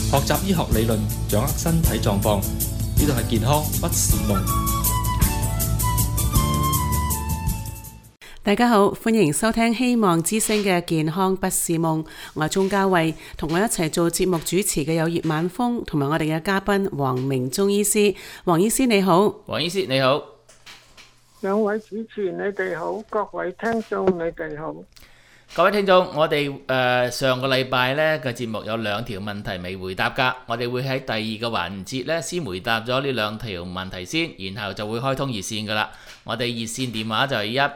學習醫學理論，掌握身體狀況。呢度係健康不是夢。 大家好，歡迎收聽希望之聲嘅健康不是夢。我係鍾嘉慧，同我一齊做節目主持嘅有葉晚風，同埋我哋嘅嘉賓黃明中醫師。黃醫師你好。 黃醫師你好。 兩位主持人你哋好，各位聽眾你哋好。 各位聽眾，我哋上個禮拜呢個節目有兩條問題未回答㗎，我哋會喺第二個環節呢先回答咗呢兩條問題先，然後就會開通熱線㗎啦。我哋熱線電話就係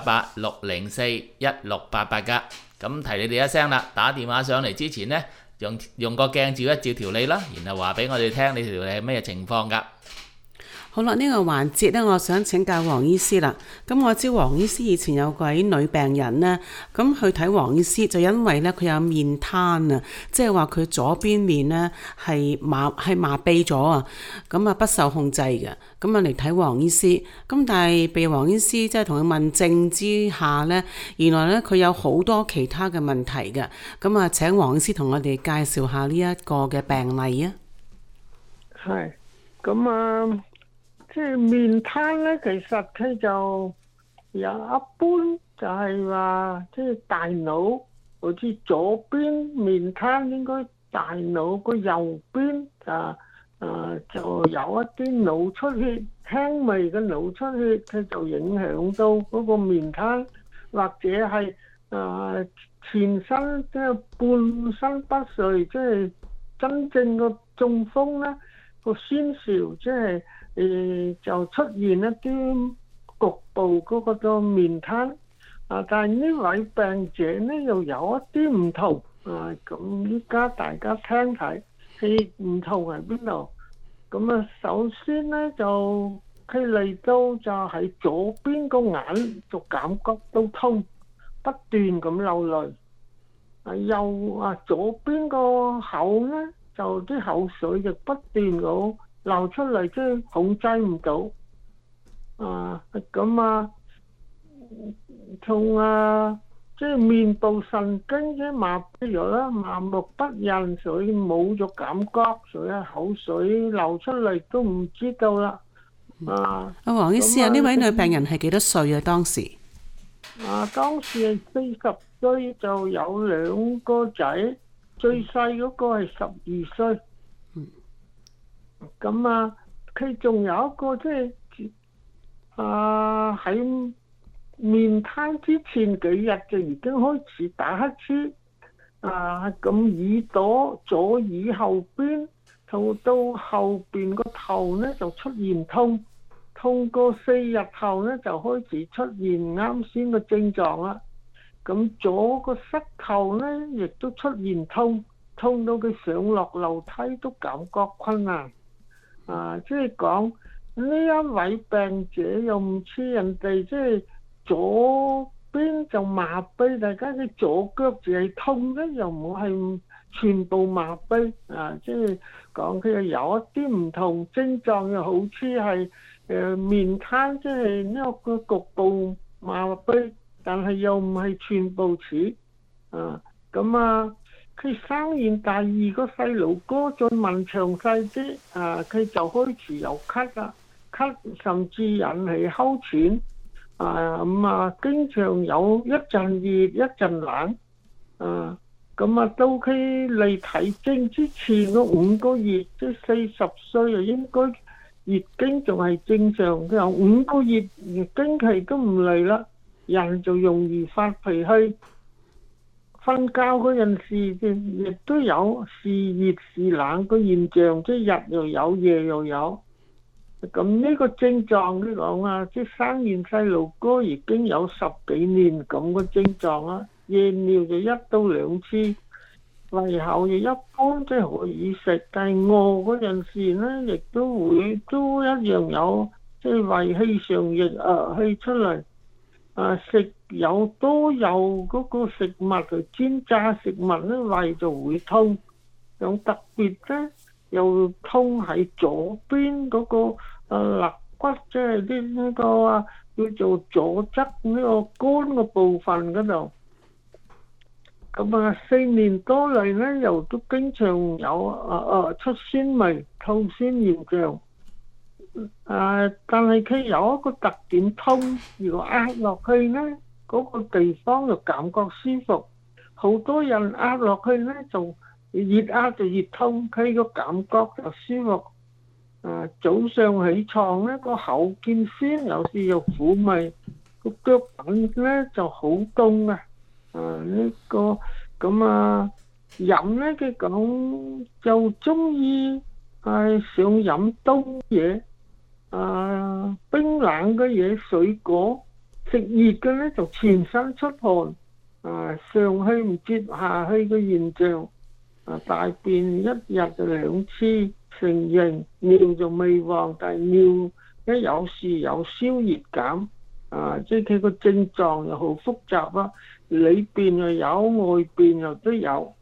1888-604-1688㗎。咁提你哋一聲啦，打電話上嚟之前呢，用個鏡照一照條脷啦，然後話俾我哋聽你條脷係咩情況㗎。 好啦，呢個環節呢，我想請教黃醫師啦。咁我知黃醫師以前有位女病人呢，咁去睇黃醫師就因為呢，佢有面癱啊，即係話佢左邊面呢係麻痹咗啊，咁啊不受控制嘅，咁啊嚟睇黃醫師。咁但係被黃醫師即係同佢問症之下呢，原來呢，佢有好多其他嘅問題嘅。咁啊請黃醫師同我哋介紹下呢一個嘅病例啊。 係，咁啊。即係面癱咧，其實佢就有一般就係話，即係大腦好似左邊面癱，應該大腦個右邊就有一啲腦出血，輕微嘅腦出血，佢就影響到嗰個面癱，或者係全身即係半身不遂，即係真正個中風咧，個先兆即係。就出現一啲局部嗰個面癱但係呢位病者呢又有一啲唔同咁依家大家聽睇，佢唔同喺邊度？咁首先呢，就佢嚟到就喺左邊個眼就感覺到痛，不斷咁流淚，左邊個口呢就啲口水就不斷咁流出嚟，即係控制唔到即係面部神經即係麻痹咗啦，麻木不仁，所以冇咗感覺，所以口水流出嚟都唔知道啦。 黃醫師呢位女病人係幾多歲啊？當時當時係40歲，就有2個仔，最細嗰個係12歲。佢仲有一個即係喺面癱之前幾日就已經開始打乞嗤，咁左耳後邊到後邊個頭呢就出現痛過4日後呢就開始出現啱先嘅症狀啦。咁左個膝頭呢亦都出現痛到佢上落樓梯都感覺困難。即係講呢一位病者又唔似人哋，即係左邊就麻痹，大家嘅左腳就係痛咧，又唔係全部麻痹。即係講佢有一啲唔同症狀，又好似係面癱，即係呢個局部麻痹，但係又唔係全部似。佢生完第2個細路哥，再問詳細啲，佢就開始有咳啦，咳甚至引起哮喘，經常有一陣熱一陣冷，到佢嚟睇症之前嗰5個月，即係40歲啊，應該月經仲係正常，佢有5個月月經期都唔嚟啦，人就容易發脾氣。瞓覺嗰陣時亦都有時熱時冷個現象，即係日又有夜又有。咁呢個症狀你講即係生完細路哥已經有10幾年咁個症狀啦。夜尿就1到2次，胃口就一般，即係可以食，但係餓嗰陣時呢，亦都一樣有，即係胃氣上逆氣出嚟。食都有嗰個食物嚟煎炸食物咧，胃就會痛。咁特別咧，又痛喺左邊嗰個肋骨，即係呢個叫做左側呢個肝個部分嗰度。 咁啊4年多嚟咧，又都經常有出鮮味、吐鮮現象。但係佢有一個特點痛，如果壓落去咧，嗰個地方就感覺舒服。好多人壓落去咧，就越壓就越痛，佢個感覺就舒服。早上起床咧，個口見酸，有時又苦味，個腳板咧就好凍啊！飲咧，佢講就中意想飲凍嘢，冰冷嘅嘢、水果，食熱嘅咧就全身出汗，上氣唔接下氣嘅現象，大便一日就2次成形，尿就未黃，但係尿一有時有燒熱感，即係佢個症狀又好複雜啊，裏邊又有，外邊又都有。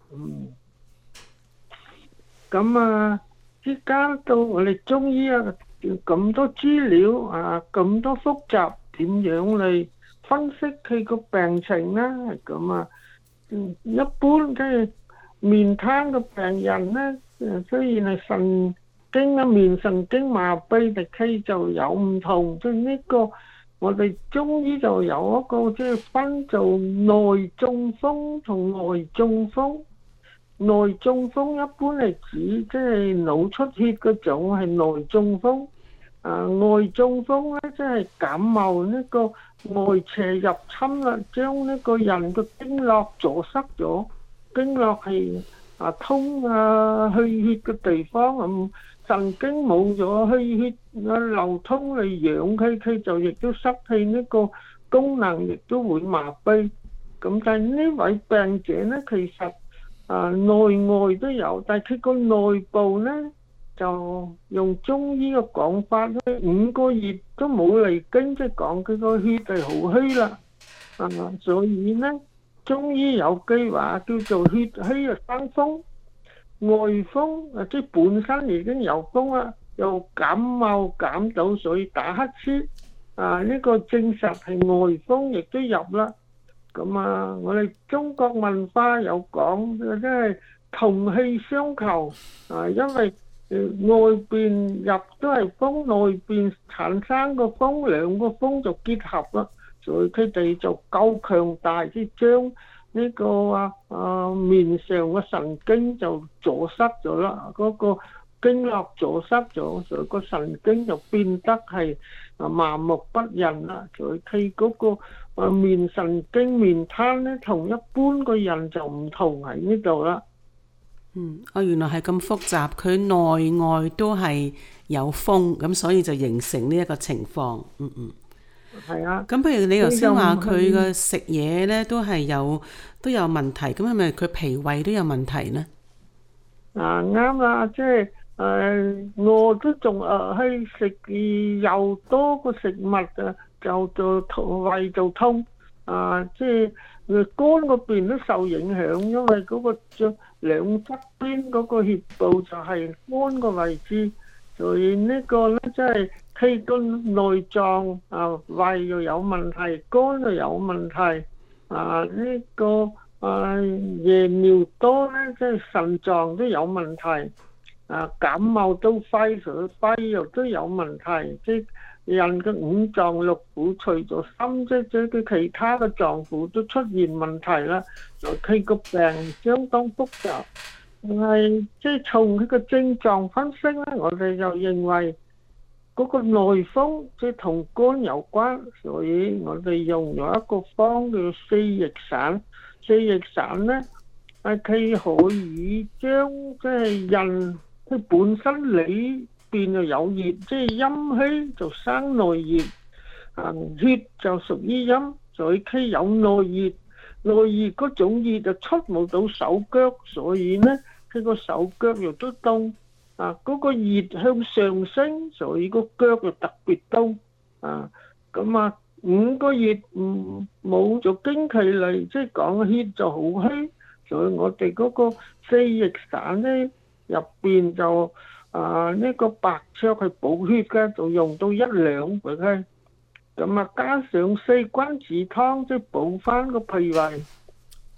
依家到我哋中醫咁多資料咁多複雜，點樣嚟分析佢個病情呢？一般嘅面癱嘅病人呢，雖然係神經面神經麻痹，但佢就有唔同。即係呢個我哋中醫就有一個即係分做內中風同外中風。內中風一般係指即係腦出血嗰種係內中風，外中風咧即係感冒呢個外邪入侵啦，將呢個人嘅經絡阻塞咗，經絡係通去血嘅地方，神經冇咗去血流通嚟養佢就亦都失去呢個功能，亦都會麻痹。咁但係呢位病者咧，其實內外都有，但係佢個內部咧就用中醫嘅講法咧，5個月都冇嚟經，即係講佢個血係好虛啦。所以咧中醫有句話叫做血虛生風，外風即係本身已經有風啦，又感冒感到，所以打乞嗤。呢個證實係外風亦都入啦。我哋中國文化有講，即係同氣相求，因為外邊入都係風，內邊產生個風，兩個風就結合啦，所以佢哋就夠強大，即係將呢個面上嘅神經就阻塞咗啦，嗰個經絡阻塞咗，所以個神經就變得係麻木不仁啦，所以佢嗰個面神經面癱咧，同一般個人就唔同喺呢度啦。 原來係咁複雜，佢內外都係有風，咁所以就形成呢一個情況。 係啊。 咁譬如你頭先話佢嘅食嘢咧都有問題，咁係咪佢脾胃都有問題呢？ 啱啦，即係我都仲去食又多個食物就胃就痛，即係肝嗰邊都受影響，因為嗰個兩側邊嗰個穴部就係肝個位置，所以呢個咧即係佢個內臟胃又有問題，肝又有問題，呢個夜尿多咧，即係腎臟都有問題，感冒到肺，所以肺又都有問題，即係人嘅五臟六腑除咗心，即係佢其他嘅臟腑都出現問題啦。佢個病相當複雜，但係即係從佢個症狀分析咧，我哋就認為嗰個內風即係同肝有關，所以我哋用咗一個方叫四逆散。四逆散咧，佢可以將即係人佢本身裏邊就有熱，即係陰虛就生內熱，血就屬於陰，所以佢有內熱，內熱嗰種熱就出冇到手腳，所以咧佢個手腳又都凍，嗰個熱向上升，所以個腳就特別凍，5個月冇咗經期嚟，即係講血就好虛，所以我哋嗰個四逆散咧入邊就呢個白芍係補血嘅，就用到1兩俾佢，加上4君子湯即係補翻個脾胃，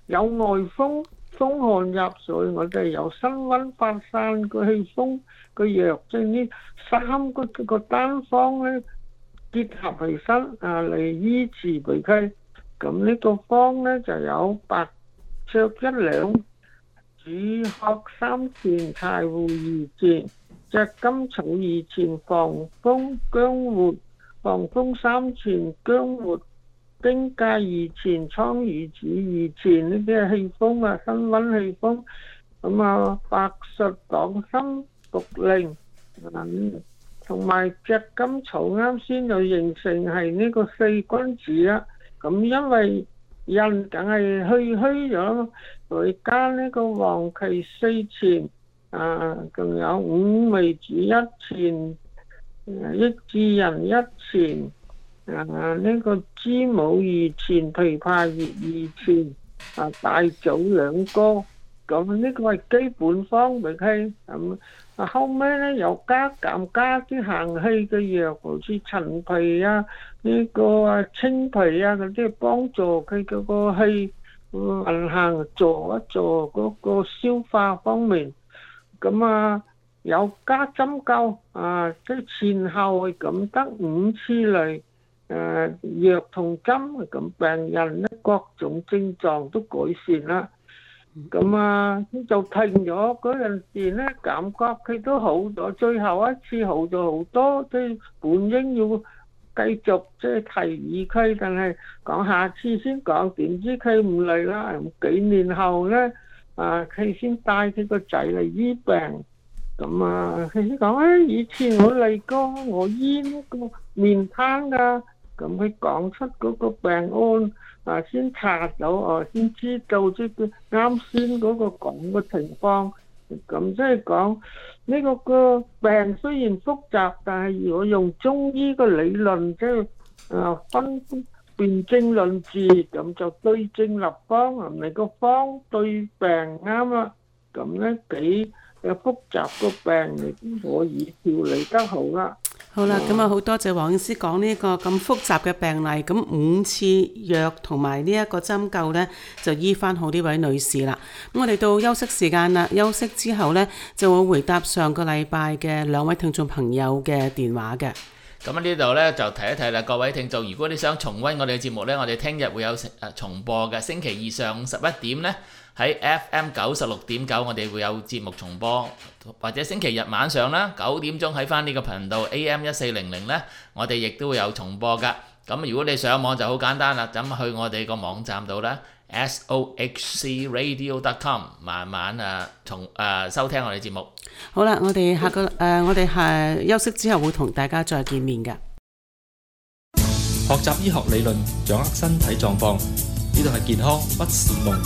有外風，風寒入水，我哋有辛溫發散個氣風個藥，即係呢三個單方咧結合起身嚟醫治鼻涕。咁呢個方咧就有白芍1兩、主殼3錢、柴胡2錢、隻甘草2錢、防風薑活防風3錢、薑活丁芥2錢、蒼魚子2錢，呢啲係氣風啊，辛溫氣風。咁啊，白術黨參茯苓同埋隻甘草啱先就形成係呢個四君子啦。咁因為人梗係虛咗，佢加呢個黃芪4錢，仲有五味子1錢，益智仁1錢，呢個知母2錢，枇杷葉2錢，大棗2個。咁呢個係基本方俾佢。咁後尾咧又加啲行氣嘅藥，好似陳皮啊、呢個青皮啊嗰啲，幫助佢嗰個氣運行，助一助嗰個消化方面。咁有加針灸即係前後係咁得5次嚟藥同針，咁病人咧各種症狀都改善啦。咁就停咗嗰陣時咧，感覺佢都好咗，最後一次好咗好多，即係本應要繼續即係提議佢，但係講下次先講，點知佢唔嚟啦。幾年後咧，佢先帶佢個仔嚟醫病。咁佢先講以前我嚟過，我醫呢個面癱㗎。咁佢講出嗰個病案。先查到先知道即係啱先嗰個講嘅情況。咁即係講呢個病雖然複雜，但係如果用中醫嘅理論，即係分辨證論治，咁就對症立方，你個方對病啱啦。咁咧幾複雜個病你都可以調理得好啦。 好啦，咁好多謝黃醫師講呢個咁複雜嘅病例，咁5次藥同埋呢一個針灸呢，就醫翻好呢位女士啦。咁我哋到休息時間啦，休息之後呢，就會回答上個禮拜嘅2位聽眾朋友嘅電話嘅。 咁呢度呢，就提一提啦，各位聽眾，如果你想重溫我哋嘅節目呢，我哋聽日會有重播嘅，星期2上午11點呢，喺 FM 96.9我哋會有節目重播，或者星期日晚上啦9點鐘喺翻呢個頻道 AM 1400呢，我哋亦都會有重播噶。咁如果你上網就好簡單啦，咁去我哋個網站度啦 sohcradio.com 慢慢收聽我哋節目。 好啦，我哋休息之後會同大家再見面嘅。 學習醫學理論，掌握身體狀況，呢度係健康不是夢。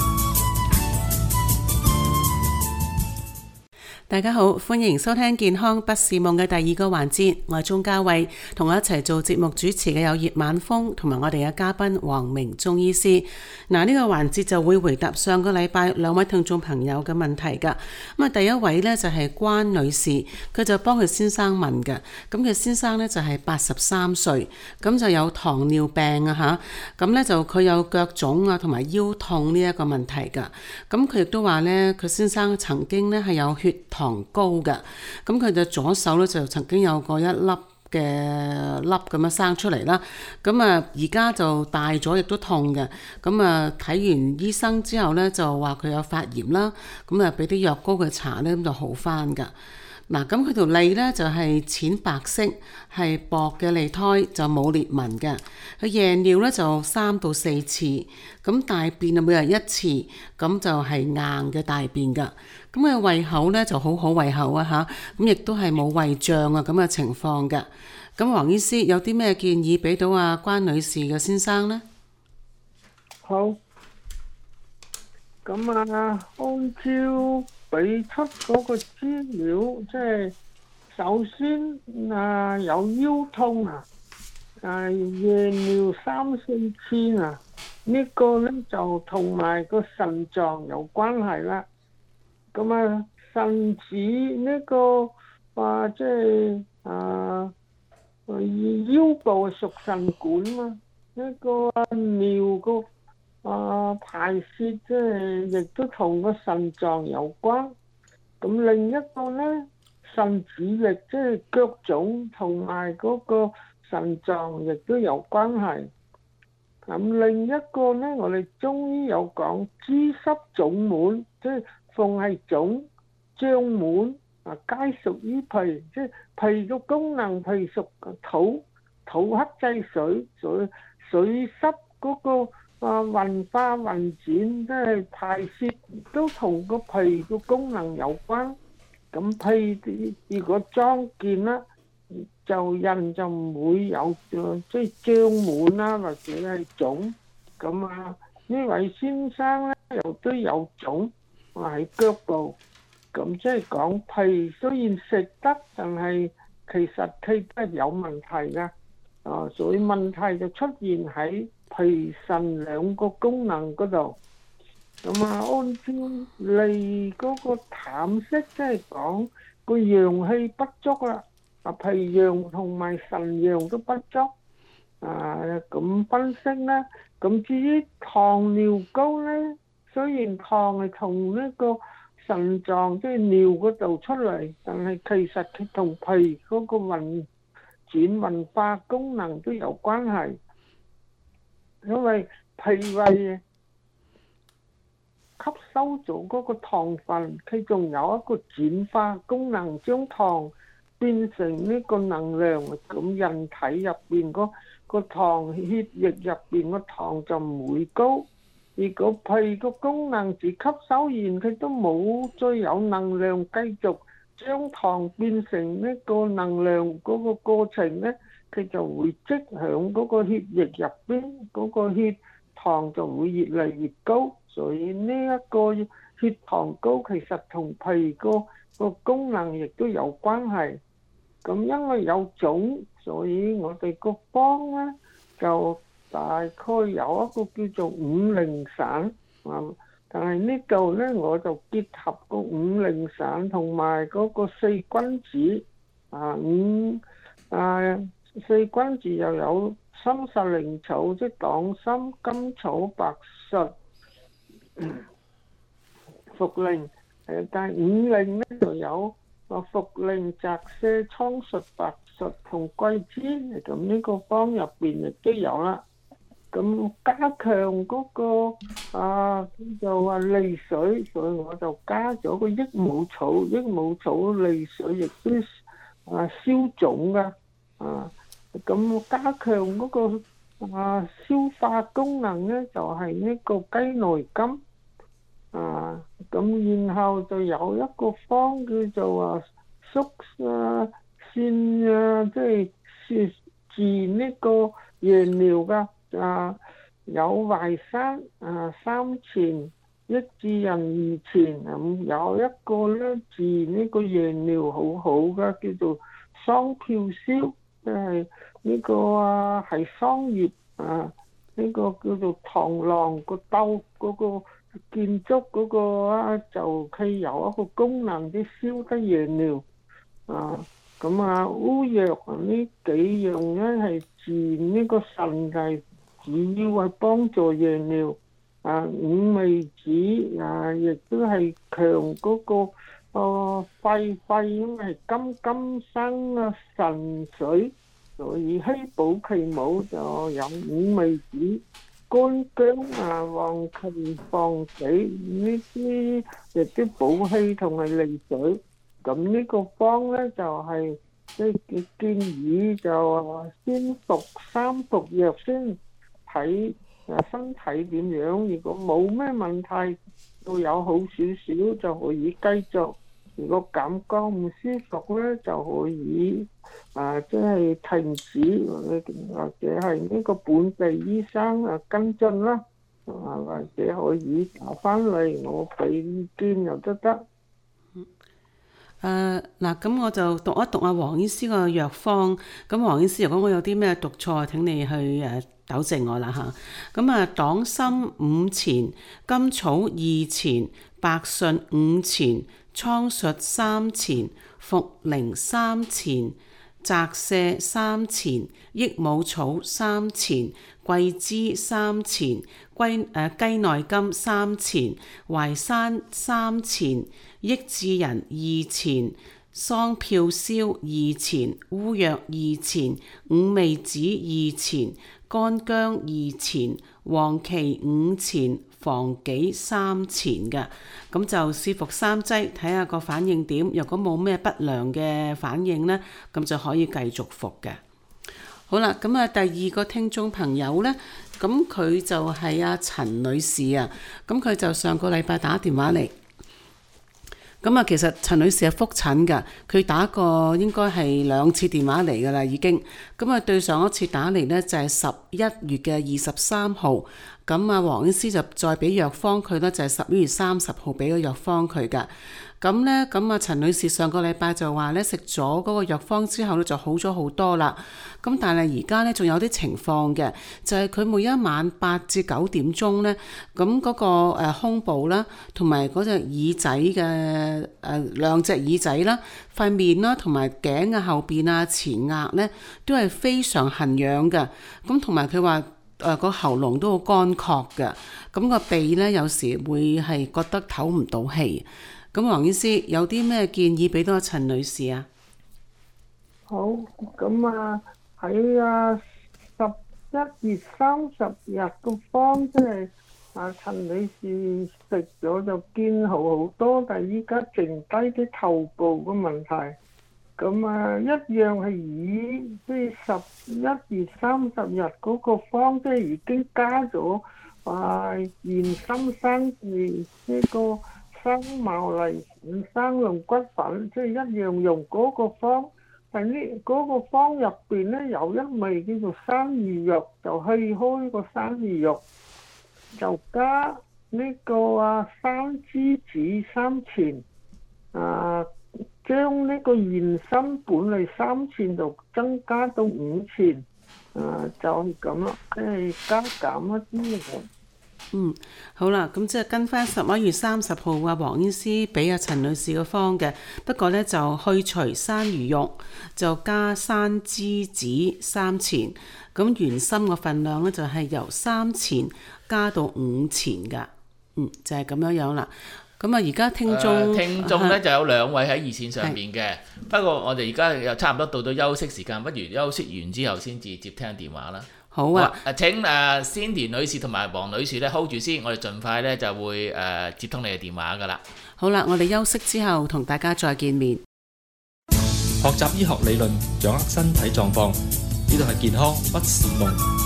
大家好，歡迎收聽健康不是夢嘅第2個環節，我係鍾嘉慧，同我一齊做節目主持嘅有葉晚風同埋我哋嘅嘉賓黃明中醫師。呢個環節就會回答上個禮拜2位聽眾朋友嘅問題噶。第一位呢就係關女士，佢就幫佢先生問嘅。咁佢先生呢就係83歲，咁就有糖尿病啊吓，咁呢就佢有腳腫啊同埋腰痛呢一個問題噶。咁佢亦都話呢，佢先生曾經呢係有血糖高嘅，咁佢就左手咧就曾經有過一粒嘅粒咁樣生出嚟啦，咁而家就大咗，亦都痛嘅，咁睇完醫生之後咧就話佢有發炎啦，咁俾啲藥膏佢搽咧，咁就好翻噶。嗱，咁佢條脷咧就係淺白色，係薄嘅脷苔，就冇裂紋嘅。佢夜尿咧就3到4次，咁大便啊每日1次，咁就係硬嘅大便噶。咁佢胃口咧就好胃口啊吓，咁亦都係冇胃脹啊咁嘅情況嘅。咁黃醫師有啲咩建議俾到關女士嘅先生呢？ 好，咁按照俾出嗰個資料，即係首先有腰痛夜尿3、4次呢個咧就同埋個腎臟有關係啦。咁腎指呢個即係腰部屬腎管嘛，呢個尿個排泄，即係亦都同個腎臟有關。咁另一個呢，腎指力即係腳腫同埋嗰個腎臟亦都有關係。咁另一個呢，我哋中醫有講諸濕腫滿，即係逢係腫脹滿皆屬於脾，即係脾嘅功能，脾屬土，土克制水，水濕嗰個運化運轉，即係排泄都同個脾嘅功能有關。咁脾如果壯健啦，人就唔會有即係脹滿啦，或者係腫。咁呢位先生咧又都有腫喺腳部。咁即係講脾雖然食得，但係其實佢都係有問題㗎。所以問題就出現喺脾腎兩個功能嗰度。咁按照脷嗰個淡色，即係講個陽氣不足啦。脾陽同埋腎陽都不足。咁分析咧，咁至於糖尿高咧，雖然糖係從呢個腎臟即係尿嗰度出嚟，但係其實佢同脾嗰個運轉化功能都有關係，因為脾胃吸收咗嗰個糖分，佢仲有一個轉化功能，將糖變成呢個能量。咁人體入邊個糖，血液入邊個糖就唔會高。如果脾個功能只吸收完，佢都冇再有能量繼續將糖變成呢個能量嗰個過程呢，佢就會積響嗰個血液入邊，嗰個血糖就會越嚟越高。所以呢一個血糖高其實同脾個功能亦都有關係。咁因為有腫，所以我哋個方呢就大概有一個叫做五苓散。但係呢度呢，我就結合個五苓散同埋嗰個四君子。四君子又有心實靈草，即係黨參、甘草、白術、茯苓。但係五苓呢就有茯苓、澤瀉、蒼術、白術同桂枝。咁呢個方入邊亦都有啦。咁加強嗰個就話利水，所以我就加咗個益母草。益母草利水亦都消腫噶。咁加強嗰個消化功能咧，就係呢個雞內金。咁然後就有一個方叫做縮線，即係治呢個夜尿噶。有淮山、三錢、益智仁、二錢。咁有一個咧治呢個夜尿好好噶，叫做桑票燒，即係呢個係桑葉。呢個叫做螳螂個竇嗰個建築嗰個就佢有一個功能，啲燒得夜尿。咁烏藥呢幾樣咧係治呢個腎嘅，主要係幫助夜尿。五味子亦都係強嗰個肺，因為金生腎水，所以希補其母就有五味子、乾薑、黃芩、防死呢啲，亦都補氣同埋利水。咁呢個方咧就係即係建議就先服3服藥先，睇身體點樣。如果冇咩問題，都有好少少就可以繼續。如果感覺唔舒服咧，就可以即係停止，或者係呢個本地醫生跟進啦，或者可以打翻嚟我俾意見又得。 咁我就讀一讀黃醫師個藥方。咁黃醫師，如果我有啲咩讀錯，請你去糾正我啦嚇。咁黨參5錢，甘草2錢，白術5錢，蒼術3錢，茯苓3錢， 澤瀉3錢，益母草3錢，桂枝3錢，雞內金3錢，淮山3錢，益智仁2錢，桑票燒2錢，烏藥2錢，五味子2錢，乾薑2錢，黃芪5錢，防己3錢嘅。咁就試服3劑，睇下個反應點。如果冇咩不良嘅反應呢，咁就可以繼續服嘅。好啦，咁啊第二個聽眾朋友呢，咁佢就係阿陳女士啊，咁佢就上個禮拜打電話嚟。咁啊，其實陳女士係覆診㗎，佢打過應該係2次電話嚟㗎啦，已經。咁啊，對上一次打嚟呢，就係11月嘅23號，咁啊黃醫師就再俾藥方佢呢，就係11月30號俾個藥方佢㗎。咁呢，咁啊陳女士上個禮拜就話呢，食咗嗰個藥方之後呢，就好咗好多啦。咁但係而家呢，仲有啲情況嘅，就係佢每一晚8至9點鐘呢，咁嗰個胸部啦，同埋嗰隻耳仔嘅兩隻耳仔啦、塊面啦，同埋頸嘅後邊啊、前額呢，都係非常痕癢嘅。咁同埋佢話個喉嚨都好乾涸嘅，咁個鼻呢，有時會係覺得唞唔到氣。咁黃醫師有啲咩建議俾到阿陳女士啊？ 好，咁啊喺11月30日個方，即係陳女士食咗就見好好多，但係依家剩低啲頭部嘅問題。咁啊一樣係以即係11月30日嗰個方，即係已經加咗玄參生魚呢個生茅梨生龍骨粉，即係一樣用嗰個方，但係呢嗰個方入邊咧有一味叫做生魚肉，就去開個生魚肉，就加呢個生梔子3錢，將呢個玄參本嚟3錢就增加到5錢，就係咁啦，即係加減一啲嘅。 好啦，咁即係跟翻11月30號啊，黃醫師俾阿陳女士個方嘅，不過呢，就去除生魚肉，就加生梔子3錢，咁玄參個份量呢，就係由3錢加到5錢噶，就係咁樣啦。咁啊，而家聽眾呢就有2位喺熱線上邊嘅，不過我哋而家又差唔多到咗休息時間，不如休息完之後先至接聽電話啦。 好啊！ 請Cindy 女士同埋黃女士咧 hold 住先，我哋盡快咧就會接通你嘅電話噶啦。 好啦，我哋休息之後同大家再見面。 學習醫學理論，掌握身體狀況，呢度係健康不是夢。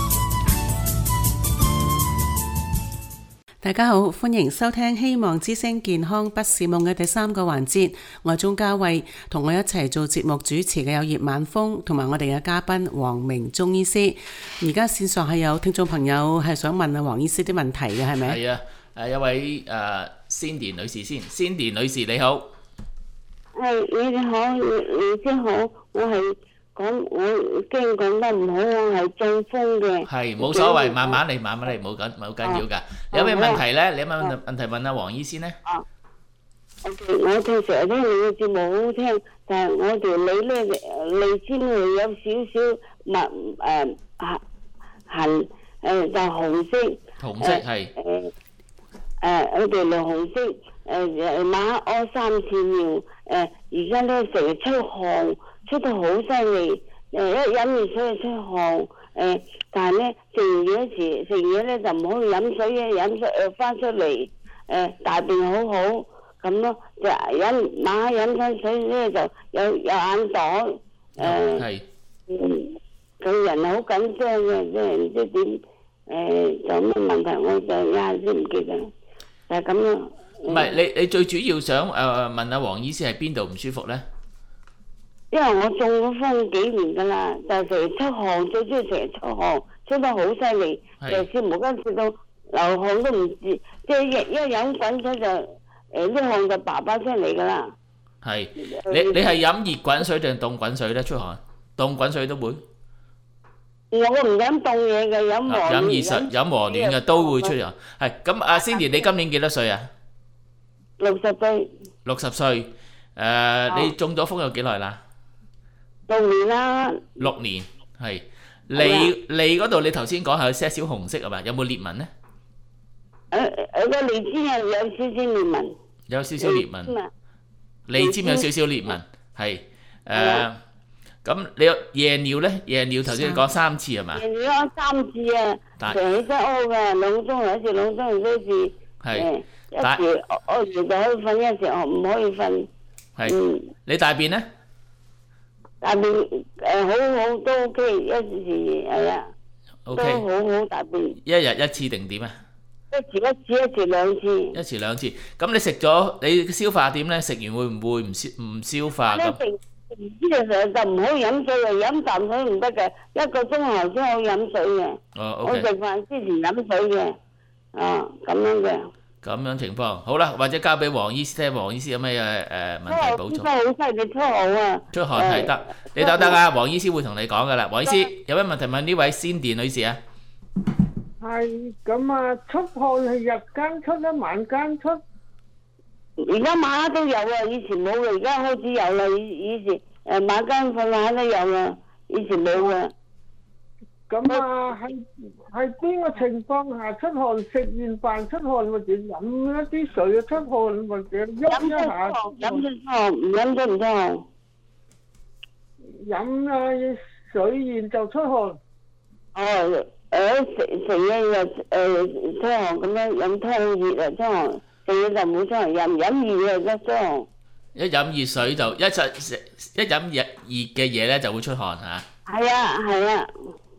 大家好，歡迎收聽希望之聲健康不是夢嘅第3個環節。我係鍾嘉慧，同我一齊做節目主持嘅有葉晚風同埋我哋嘅嘉賓黃明中醫師。而家線上係有聽眾朋友係想問阿黃醫師啲問題嘅，係咪？ 係啊，有位Cindy 女士先。Cindy 女士你好。 係，你哋好，你先好，我係講我驚講得唔好，我係中風嘅。係， 冇所謂，慢慢嚟，冇緊要㗎。你有咩問題咧？你有咩問題問阿黃醫師咧？ 我聽成日聽你嘅節目好聽，但係我條脷咧脷尖會有少少痕，就紅色。紅色係。我條脷紅色，晚黑屙3次尿，而家咧成日出汗，出得好犀利，一飲熱水就出汗，但係咧食嘢咧就唔可以飲水嘅，飲水翻出嚟，大便好好咁咯，就晚黑飲親水咧就有眼袋，個人好緊張嘅，即係唔知點，有咩問題我就一下先唔記得，就係咁樣。 唔係你最主要想問阿黃醫師係邊度唔舒服咧？ 因為我中咗風幾年噶啦，就成日出汗，最主要成日出汗，出得好犀利，就切毛巾切到流汗都唔知，即係一飲滾水就啲汗就爸爸出嚟噶啦。係， 你係飲熱滾水定凍滾水咧出汗？凍滾水都會。 我唔飲凍嘢嘅，飲和暖嘅都會出汗。係咁，阿 Cindy 你今年幾多歲啊 ？60歲。 60歲，你中咗風有幾耐啦？ 6年啦， 6年係脷嗰度，你頭先講係有些少紅色係嘛？有冇裂紋呢？ 個脷尖係有少少裂紋， 有少少裂紋，脷尖有少少裂紋，係咁你有夜尿呢？夜尿頭先你講3次係嘛？ 夜尿3次啊， 但成日都屙㗎，2鐘頭一次，2鐘頭一次， 係一時屙完就可以瞓，一時唔可以瞓。 係你大便呢？ 大便好都 OK， 一時係啊，都 OK， 好大便。 一日1次定點啊？ 一次2次。 一次2次。咁你食咗你消化點呢？食完會唔會唔消化咁？ 唔知就成日就唔可以飲水嘅，飲啖水唔得嘅，1個鐘頭先可以飲水嘅。我食飯之前飲水嘅，咁樣嘅。 咁樣情況，好啦，或者交俾黃醫師聽，黃醫師有咩問題補充？ 真係好犀利，出汗啊！ 出汗係得，你得啊，黃醫師會同你講噶啦。黃醫師有咩問題問呢位Cindy女士啊？ 係咁啊，出汗係日間出啦，晚間出。 而家晚黑都有啊，以前冇嘅，而家開始有啦。以前晚間瞓下都有啦，以前冇嘅。 咁啊，係邊個情況下出汗？食完飯出汗，或者飲一啲水出汗，或者喐一下。 飲咗出汗，唔飲咗唔出汗。 飲啊水然就出汗。 食嘢又出汗咁樣，飲湯熱啊出汗，食嘢就冇出汗，飲熱就出汗。 一飲熱水就一飲熱嘅嘢咧就會出汗嚇。 係啊。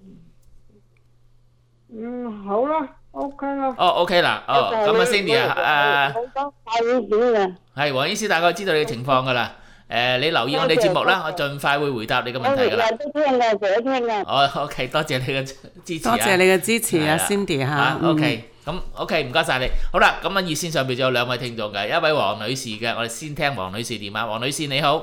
好啦 ，OK 啦。 OK 啦，咁啊 Cindy 啊， 好多快會點嘅。 係黃醫師大概知道你嘅情況㗎啦。你留意我哋節目啦，我盡快會回答你嘅問題㗎啦。 我都聽嘅，成日聽嘅。 OK，多謝你嘅支持啊。 多謝你嘅支持啊 ，Cindy 嚇。 OK，咁 OK，唔該曬你。好啦，咁啊熱線上邊仲有2位聽眾嘅，一位黃女士嘅，我哋先聽黃女士電話。黃女士你好。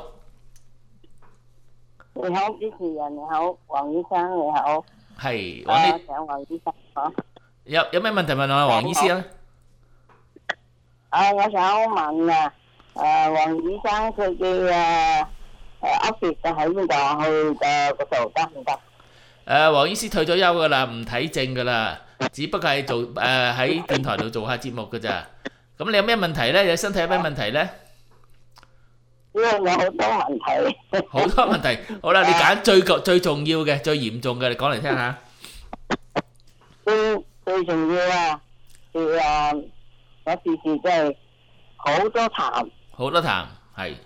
你好，主持人你好，黃醫生你好。 係， 想黃醫生講。 有咩問題問我黃醫師啊？ 我想問黃醫生佢嘅office喺邊度？去嗰度得唔得？ 黃醫師退咗休㗎啦，唔睇症㗎啦，只不過係做喺電台度做下節目㗎咋。咁你有咩問題咧？你身體有咩問題咧？ 因為有好多問題。 好多問題，好啦，你揀最重要嘅、最嚴重嘅，你講嚟聽下。 最重要啊！我時時真係好多痰。好多痰，係。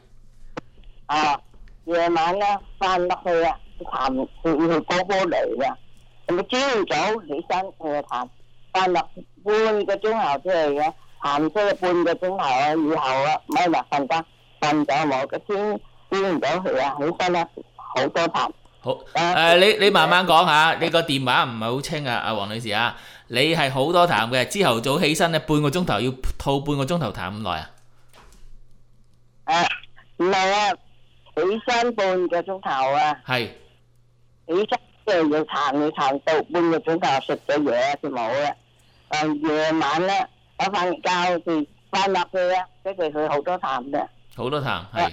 夜晚咧翻落去啊，痰會波波嚟㗎。咁啊朝早起身佢嘅痰翻落半個鐘頭出嚟嘅，痰出咗半個鐘頭啊，以後啊咪落瞓覺。瞓咗冇嘅先唔到佢啊！起身啦，好多痰。 好，你慢慢講下，你個電話唔係好清啊，阿黃女士啊，你係好多痰嘅，朝頭早起身咧半個鐘頭要吐半個鐘頭痰咁耐啊？ 唔係啊，起身半個鐘頭啊。 係。 起身即係要痰到半個鐘頭，食咗嘢就冇啦。夜晚咧，我瞓覺時翻落去啊，即係佢好多痰嘅。 好多痰係。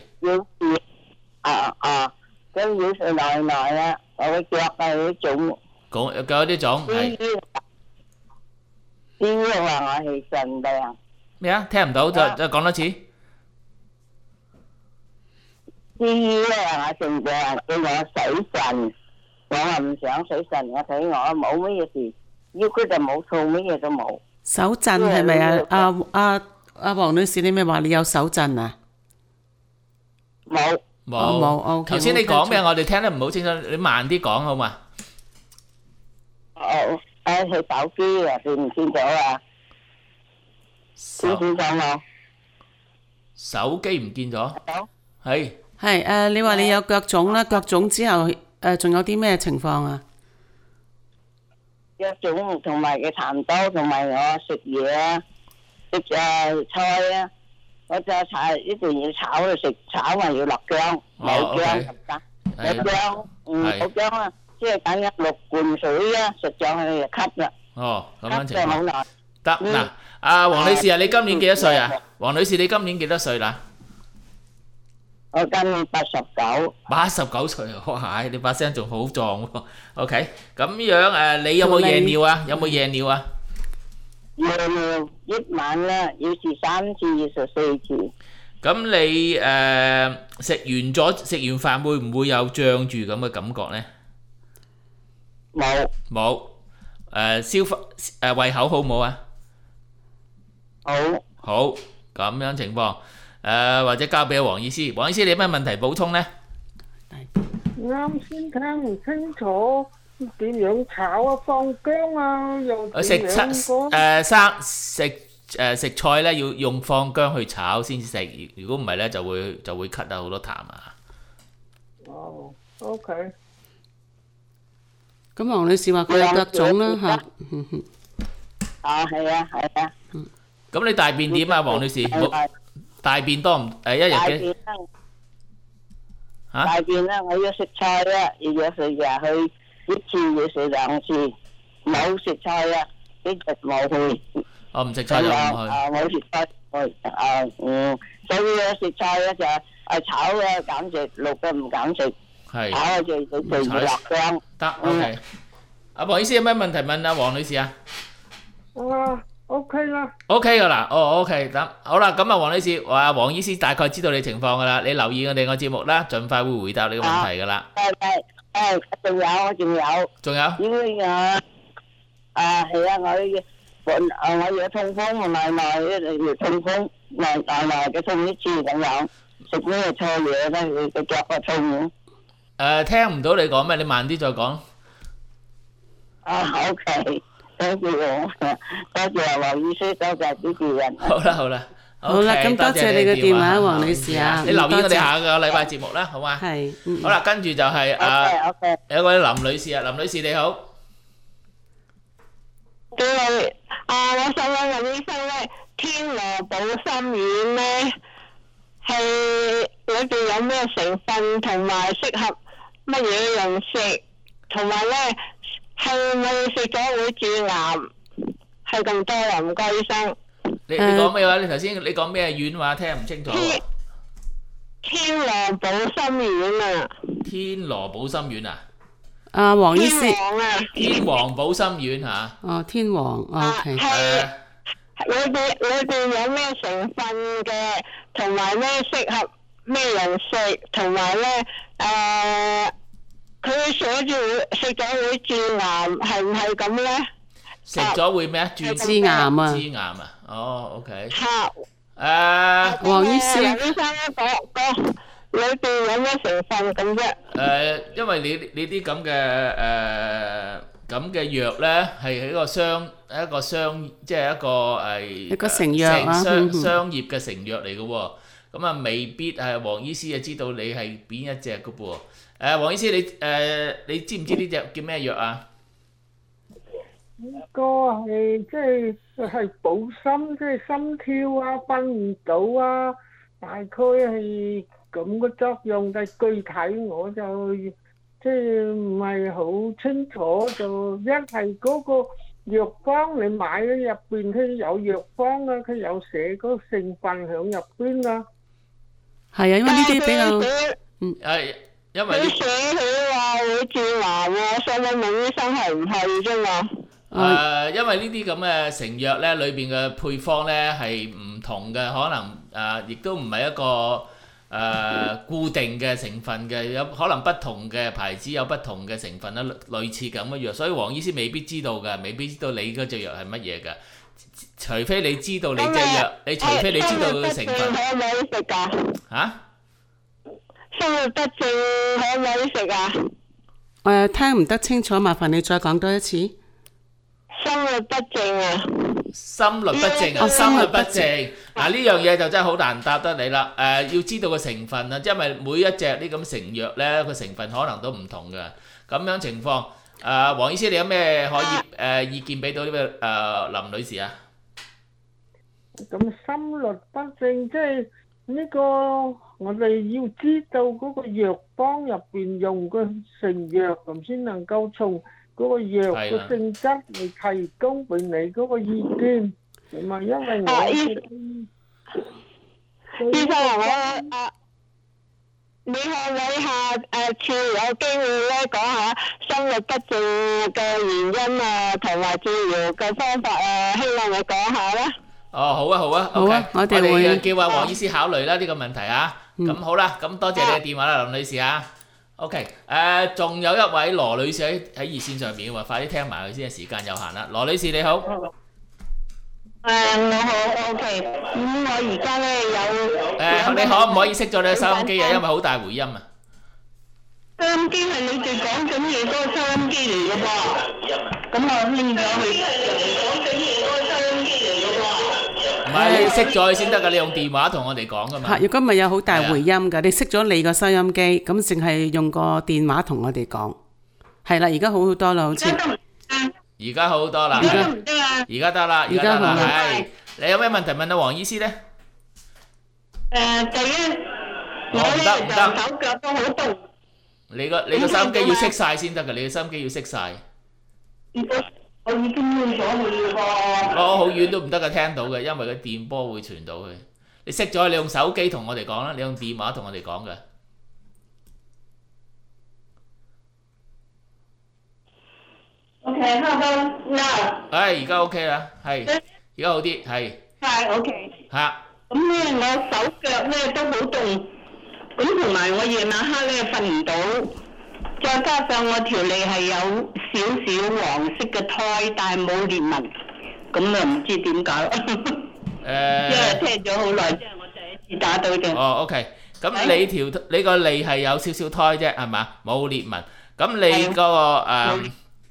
跟住耐啊，我嘅腳係啲腫。 腳有啲腫係。 醫生話我係腎病。 咩啊？聽唔到，再講多次。 醫咧話我腎病，叫我洗腎，我話唔想洗腎，我睇我冇乜嘢事，腰骨就冇痛，乜嘢都冇。 手震係咪啊？阿黃女士，你咪話你有手震啊？ 冇。 冇。 頭先你講咩？我哋聽得唔好清楚，你慢啲講好嘛？ 佢手機啊，見唔見到啊？見唔見到我？ 手機唔見咗。 係你話你有腳腫啦，腳腫之後仲有啲咩情況啊？ 腳腫同埋嘅痰多，同埋我食嘢啊，食菜啊。我就一定要炒嚟食，炒埋要落薑，冇薑唔得，冇薑，冇薑啊，即係等一6罐水啊，食咗佢就咳啦。 咁樣情況。得嗱，阿黃女士啊，你今年幾多歲啊？黃女士，你今年幾多歲啦？ 我今年89。 89歲，哇！你把聲仲好壯喎。OK，咁樣你有冇夜尿啊？有冇夜尿啊？ 夜尿一晚啦，要是3次，要是4次。 咁你食完飯會唔會有脹住咁嘅感覺呢？冇。胃口好冇啊？好，咁樣情況，或者交俾黃醫師。黃醫師，你有咩問題補充呢？ 啱先聽唔清楚點樣炒啊，放薑啊，又點樣食菜咧要用放薑去炒先食，如果唔係咧就會咳啊，好多痰啊。 哦，OK。 咁黃女士話佢有腳腫啦嚇。 係啊。 咁你大便點啊，黃女士？大便多唔一日嘅？ 大便啦，我要食菜啦，要食日去一次，要食2次，冇食菜啊，一日冇去。 唔食菜就唔去。 冇食菜，所以咧食菜咧就炒嘅減食，淥嘅唔減食。 係。 炒就要落薑。 得 OK。阿黃醫師有咩問題問阿黃女士啊 ？OK 啦。 OK 噶啦，OK 得好啦。咁啊，黃女士話黃醫師大概知道你情況噶啦，你留意我哋個節目啦，盡快會回答你個問題噶啦。 仲有。因為係啊，我有痛風，耐痛風，耐嘅痛一次咁樣，食咩錯嘢咧？佢個腳啊痛。 聽唔到你講咩？你慢啲再講。 OK。多謝黃醫師，多謝主持人。 好啦， 咁多謝你嘅電話，黃女士啊。 你留意我哋下個禮拜節目啦，好嘛？ 係。 好啦，跟住就係有位林女士啊，林女士你好。 我想問林醫生咧，天羅保心丸咧係裏邊有咩成分，同埋適合乜嘢人食，同埋咧係咪食咗會致癌？係咁多啊，唔該醫生。 你講咩話？你頭先你講咩丸話？聽唔清楚。 天羅保心丸啊。天羅保心丸啊？ 黃醫師。 天王保心丸嚇。 天王 OK。 裏邊有咩成分嘅，同埋咩適合咩人食，同埋咧佢寫住食咗會致癌，係唔係咁咧？ 食咗會咩啊？致癌啊！ 致癌啊！OK。 黃醫師。 醫生講裏邊有咩成分咁啫？ 因為你啲咁嘅藥咧，係一個即係一個成藥啊， 商業嘅成藥嚟嘅喎。咁啊，未必係黃醫師就知道你係邊一隻嘅噃。黃醫師你知唔知呢隻叫咩藥啊？ 呢個係即係保心，即係心跳啊、瞓唔到啊，大概係咁嘅作用，但係具體我就即係唔係好清楚。就一係嗰個藥方你買咗入邊，佢有藥方啊，佢有寫嗰個成分響入邊啊。 係啊，因為呢啲比較因為佢寫佢話會致癌喎，想問醫生係唔係啫嘛？ 因為呢啲咁嘅成藥咧，裏邊嘅配方咧係唔同嘅，可能亦都唔係一個固定嘅成分嘅，有可能不同嘅牌子有不同嘅成分啦，類似咁嘅藥，所以黃醫師未必知道嘅，未必知道你嗰隻藥係乜嘢嘅，除非你知道你隻藥，除非你知道個成分。 可唔可以食㗎？ 嚇？ 生活不正可唔可以食啊？ 聽唔得清楚，麻煩你再講多一次。 心律不正啊！ 心律不正啊！心律不正嗱，呢樣嘢就真係好難答得你啦。要知道個成分啊，因為每一隻呢咁成藥咧，個成分可能都唔同嘅。咁樣情況，黃醫師你有咩可以意見俾到呢位林女士啊？ 咁心律不正即係呢個，我哋要知道嗰個藥方入邊用嘅成藥，咁先能夠從嗰個藥嘅性質嚟提供俾你嗰個意見，係咪？因為我醫生你可唔可以次有機會咧講下心律不正嘅原因啊，同埋治療嘅方法啊？希望你講下啦。 哦，好啊，好啊好啊 ，OK， 我哋會叫阿黃醫師考慮啦呢個問題啊。咁好啦，咁多謝你嘅電話啦，林女士啊。OK，仲有一位羅女士喺熱線上面喎，快啲聽埋佢先，時間有限啦。羅女士你好。 我好 OK，咁我而家咧有你可唔可以熄咗你嘅收音機啊？因為好大回音啊。 收音機係你哋講緊嘢嗰個收音機嚟嘅噃，咁我拎咗去。講緊嘢嗰個收音機嚟嘅噃。 唔係你熄咗佢先得㗎，你用電話同我哋講㗎嘛。 如果咪有好大回音㗎，你熄咗你個收音機，咁淨係用個電話同我哋講。係啦，而家好好多啦，好似。 而家好多啦， 而家唔得啊！ 而家得啦，而家得啦，係。你有咩問題問阿黃醫師咧？ 第一，我咧就手腳都好凍。 你個收音機要熄晒先得㗎，你個收音機要熄晒。 我已經換咗佢喎。 攞好遠都唔得㗎，聽到嘅，因為個電波會傳到去。你熄咗，你用手機同我哋講啦，你用電話同我哋講嘅。 OK， how about now？ 而家 OK 啦，係，而家好啲，係。 係 OK。 嚇。 咁咧，我手腳咧都好凍，咁同埋我夜晚黑咧瞓唔到，再加上我條脷係有少少黃色嘅胎，但係冇裂紋，咁啊唔知點解。因為聽咗好耐，即係我第一次打到嘅。 哦，OK，咁你個脷係有少少胎啫，係嘛？冇裂紋。咁你嗰個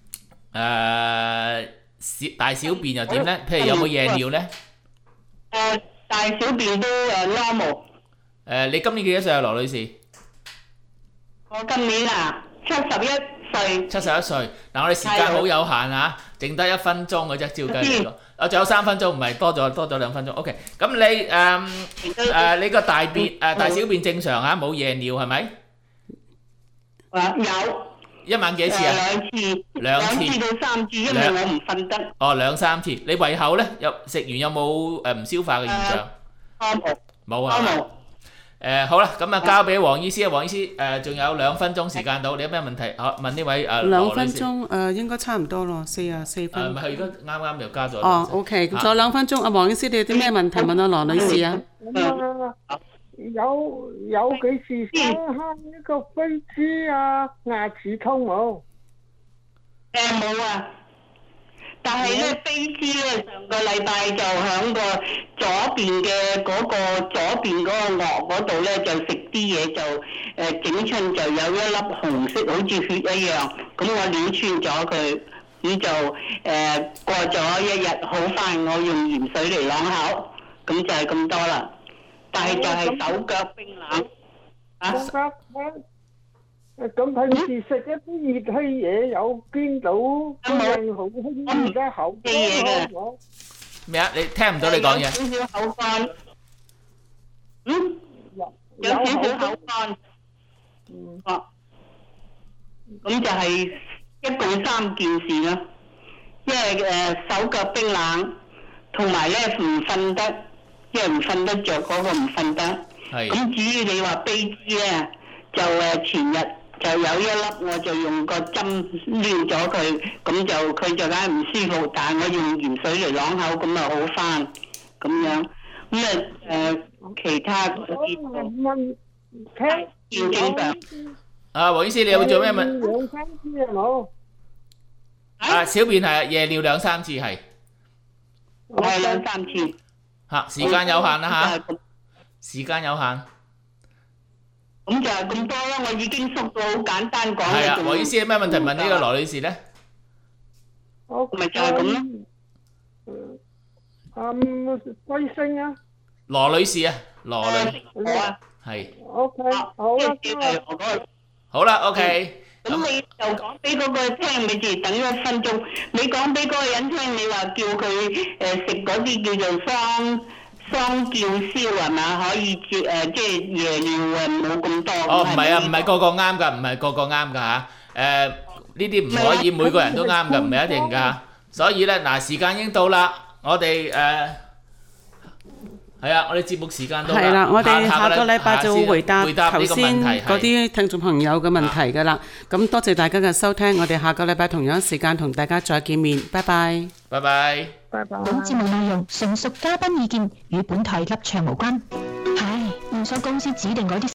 大小便又點咧？譬如有冇夜尿咧？ 大小便都normal。 你今年幾多歲啊，羅女士？ 我今年71歲。 71歲。嗱，我哋時間好有限嚇，剩得1分鐘嘅啫，照計嚟講。仲有3分鐘，唔係多咗2分鐘。OK， 咁你個大小便正常嚇，冇夜尿係咪？ 有。 一晚幾次啊？2次到3次，因為我唔瞓得。 哦，2、3次。你胃口咧？食完有冇唔消化嘅現象？冇啊。好啦，咁啊交俾黃醫師啊，黃醫師仲有2分鐘時間到，你有咩問題？問呢位 2分鐘應該差唔多咯，44分。 唔係，而家啱又加咗。 哦，OK，仲有2分鐘。阿黃醫師，你有啲咩問題問阿羅女士啊？ 有幾時生呢個飛滋啊？牙齒痛冇？ 冇啊，但係咧飛滋咧上個禮拜就響個左邊嘅嗰個顎嗰度咧就食啲嘢就整親就有一粒紅色好似血一樣，咁我撩穿咗佢，咁就過咗1日好快，我用鹽水嚟啷口，咁就係咁多啦。但係就係手腳冰冷。 咁平時食一啲熱氣嘢有邊度好輕而家口乾嘅？ 咩啊？你聽唔到你講嘢？ 有少少口乾。有少少口乾。咁就係一共3件事啦。因為手腳冰冷，同埋咧唔瞓得。因為唔瞓得着嗰個唔瞓得，咁至於你話飛滋咧，就前日就有一粒，我就用個針撩咗佢，咁就佢就梗係唔舒服，但係我用鹽水嚟啷口，咁啊好翻，咁樣，咁其他嗰啲見正常。 黃醫師，你有冇做咩問？ 2-3次冇。 小便係夜尿2、3次係。 係2-3次。 時間有限啦嚇，時間有限。 咁就係咁多啦，我已經縮到好簡單講。 係啊，黃醫師有咩問題問呢個羅女士咧？ 咪就係咁咯。貴姓啊？ 羅女士啊，羅女。係。 OK，好啦。 好啦 ，OK。 咁你就講俾嗰個聽，你哋等1分鐘。你講俾嗰個人聽，你話叫佢食嗰啲叫做雙叫燒係嘛？可以即係夜尿冇咁多。 唔係啊，唔係個個啱㗎，唔係個個啱㗎嚇。呢啲唔可以每個人都啱㗎，唔係一定㗎。所以咧，嗱時間已經到啦，我哋係啊，我哋節目時間到啦。 係啦，我哋下個禮拜就會回答呢個頭先問題嗰啲聽眾朋友嘅問題㗎啦。咁多謝大家嘅收聽，我哋下個禮拜同樣時間同大家再見面，拜拜。 拜拜。 拜拜。 本節目內容純屬嘉賓意見，與本台立場無關。係，唔想公司指定嗰啲